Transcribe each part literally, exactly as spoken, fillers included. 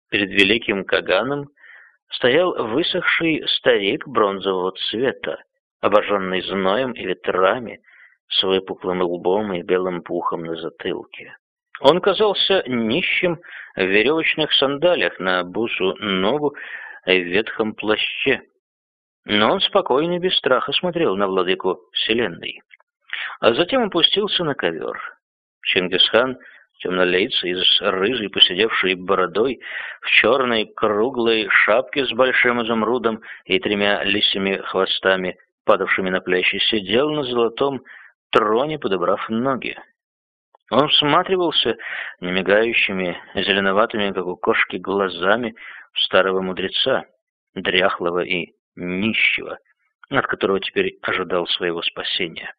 Перед великим Каганом стоял высохший старик бронзового цвета, обожженный зноем и ветрами, с выпуклым лбом и белым пухом на затылке. Он казался нищим в веревочных сандалиях на босу ногу и в ветхом плаще. Но он спокойно и без страха смотрел на владыку вселенной. А затем опустился на ковер. Чингисхан, темнолицый, с рыжей поседевшей бородой, в черной круглой шапке с большим изумрудом и тремя лисьими хвостами, падавшими на плечи, сидел на золотом троне, подобрав ноги. Он всматривался немигающими, зеленоватыми, как у кошки, глазами в старого мудреца, дряхлого и нищего, от которого теперь ожидал своего спасения.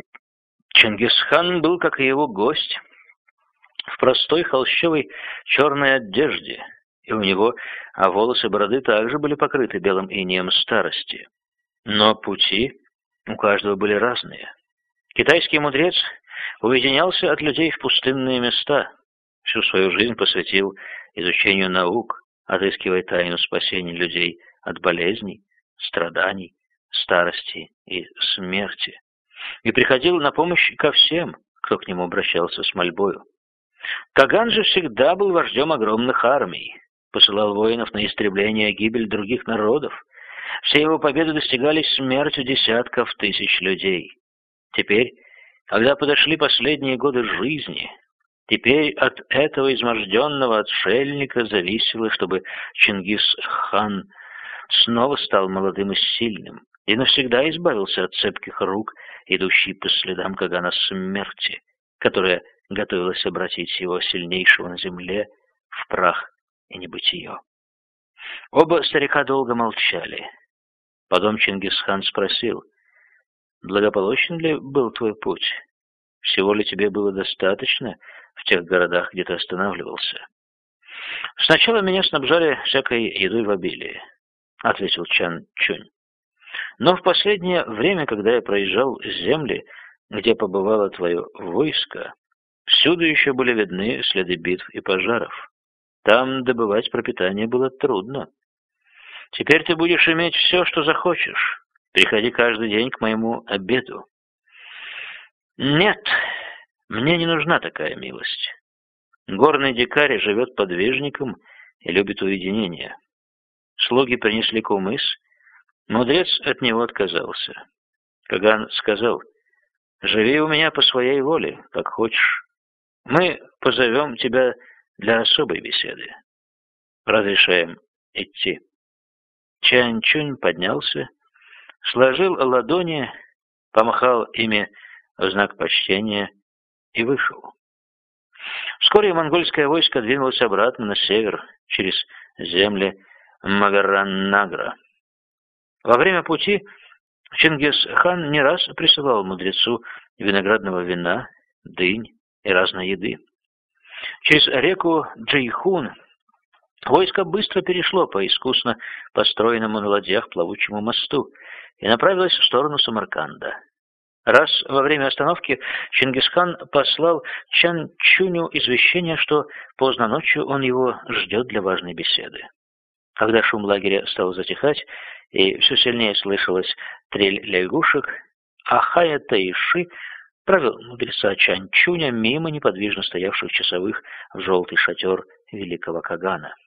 Чингисхан был, как и его гость, в простой холщовой черной одежде, и у него а волосы бороды также были покрыты белым инеем старости. Но пути у каждого были разные. Китайский мудрец уединялся от людей в пустынные места, всю свою жизнь посвятил изучению наук, отыскивая тайну спасения людей от болезней, страданий, старости и смерти, и приходил на помощь ко всем, кто к нему обращался с мольбою. Каган же всегда был вождем огромных армий, посылал воинов на истребление и гибель других народов. Все его победы достигались смертью десятков тысяч людей. Теперь, когда подошли последние годы жизни, теперь от этого изможденного отшельника зависело, чтобы Чингис-хан снова стал молодым и сильным и навсегда избавился от цепких рук, идущей по следам Кагана смерти, которая готовилась обратить его сильнейшего на земле в прах и небытие. Оба старика долго молчали. Потом Чингисхан спросил: «Благополучен ли был твой путь? Всего ли тебе было достаточно в тех городах, где ты останавливался?» «Сначала меня снабжали всякой едой в обилии», — ответил Чан Чунь. «Но в последнее время, когда я проезжал земли, где побывало твое войско, всюду еще были видны следы битв и пожаров. Там добывать пропитание было трудно. Теперь ты будешь иметь все, что захочешь. Приходи каждый день к моему обеду». «Нет, мне не нужна такая милость. Горный дикарь живет подвижником и любит уединение. Слуги принесли кумыс, мудрец от него отказался. Каган сказал: «Живи у меня по своей воле, как хочешь. Мы позовем тебя для особой беседы. Разрешаем идти». Чан Чунь поднялся, сложил ладони, помахал ими в знак почтения и вышел. Вскоре монгольское войско двинулось обратно на север, через земли Магаран-Награ. Во время пути Чингис-хан не раз присылал мудрецу виноградного вина, дынь и разной еды. Через реку Джейхун войско быстро перешло по искусно построенному на ладьях плавучему мосту и направилось в сторону Самарканда. Раз во время остановки Чингисхан послал Чан Чуню извещение, что поздно ночью он его ждет для важной беседы. Когда шум лагеря стал затихать и все сильнее слышалась трель лягушек, Ахая Таиши провел мудреца Чан Чуня мимо неподвижно стоявших часовых в желтый шатер великого Кагана.